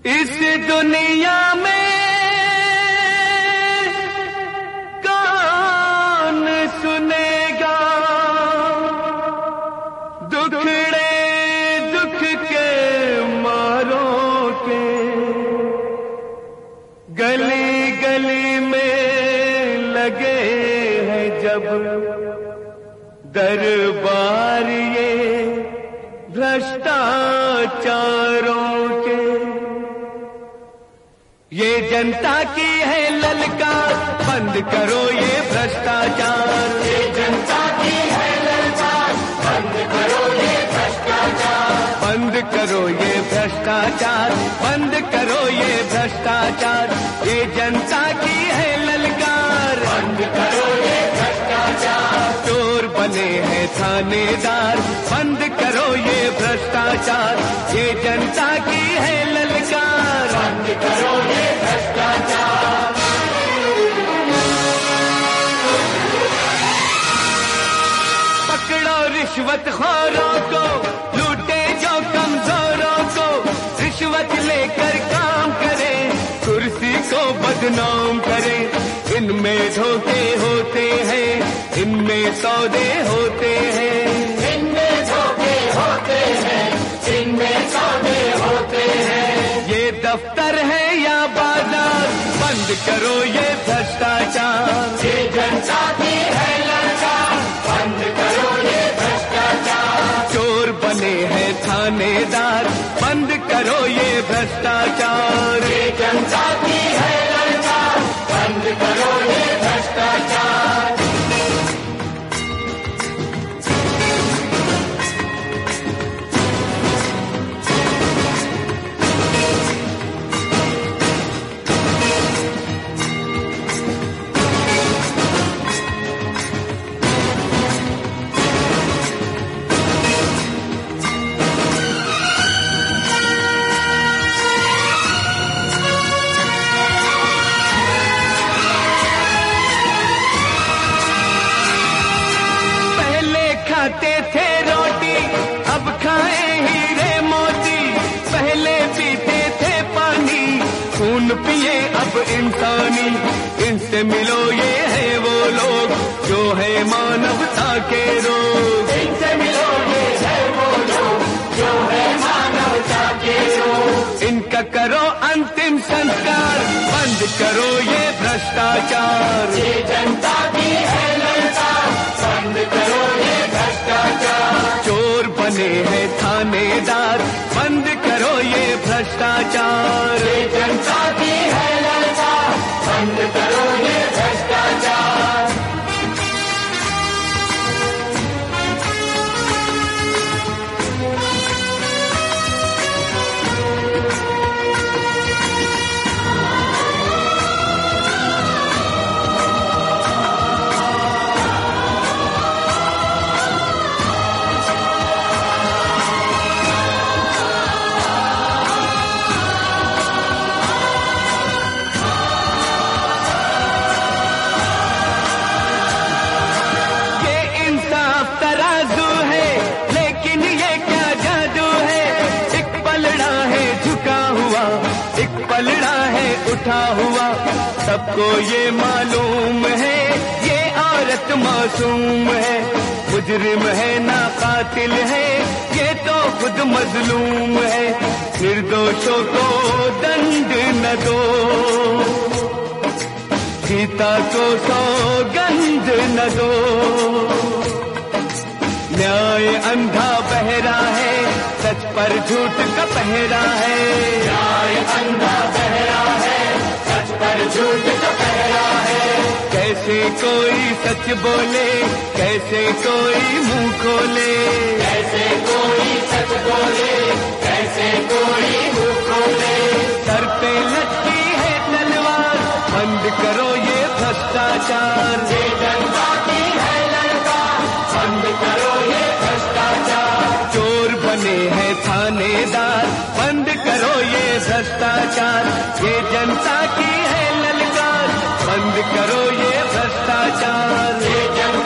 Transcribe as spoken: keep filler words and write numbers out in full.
इस दुनिया में कौन सुनेगा दुखड़े दुख के मारों के। गली गली में लगे हैं जब दरबार ये भ्रष्टाचारों के। ये जनता की है ललकार, बंद करो ये भ्रष्टाचार। ये जनता की है ललकार, बंद करो ये भ्रष्टाचार। बंद करो ये भ्रष्टाचार, बंद करो ये भ्रष्टाचार। ये जनता की है ललकार, बंद करो ये भ्रष्टाचार। चोर बने हैं थानेदार, बंद करो ये भ्रष्टाचार। ये जनता की है ललकार, बंद करो ये भ्रष्टाचार। पकड़ो रिश्वतखोरों को, लूटे जो कमजोरों को। रिश्वत लेकर काम करे, कुर्सी को बदनाम करे। इनमें धोखे होते हैं, इनमें सौदे होते हैं। इनमें धोखे होते हैं, इनमें सौदे होते हैं। ये दफ्तर है या बाजार, बंद करो ये भ्रष्टाचार। ये जनता की है ललकार, बंद करो ये भ्रष्टाचार। चोर बने हैं थानेदार, बंद करो ये भ्रष्टाचार। ये जनता की है ललकार, बंद करो ये भ्रष्टाचार। खाते थे रोटी, अब खाए हीरे मोती। पहले पीते थे पानी, खून पिए अब इंसानी। इनसे मिलो ये है वो लोग जो है मानवता के रोग। इनसे मिलो ये है वो लोग जो है मानवता के रोग। इनका करो अंतिम संस्कार, बंद करो ये भ्रष्टाचार। ये जनता की है ललकार, बंद करो ये भ्रष्टाचार। चोर बने हैं थानेदार, बंद करो ये भ्रष्टाचार। ये जनता की है ललकार, बंद करो ये भ्रष्टाचार। पलड़ा है उठा हुआ, सबको ये मालूम है ये औरत मासूम है। मुजरिम है ना कातिल है, ये तो खुद मजलूम है। निर्दोषों को दंड न दो, सीता को सौगंध न दो। न्याय अंधा बहरा है, सच पर झूठ का पहरा है। न्याय अंधा बहरा है, सच पर झूठ का पहरा है। कैसे कोई सच बोले, कैसे कोई मुंह खोले। कैसे कोई सच बोले, कैसे कोई मुंह खोले। सर पे लटकी है तलवार, बंद करो ये भ्रष्टाचार। ये जनता की है ललकार, बंद करो ये भ्रष्टाचार। चोर बने हैं थानेदार, बंद करो ये भ्रष्टाचार। ये जनता की है ललकार, बंद करो ये भ्रष्टाचार। ये जनता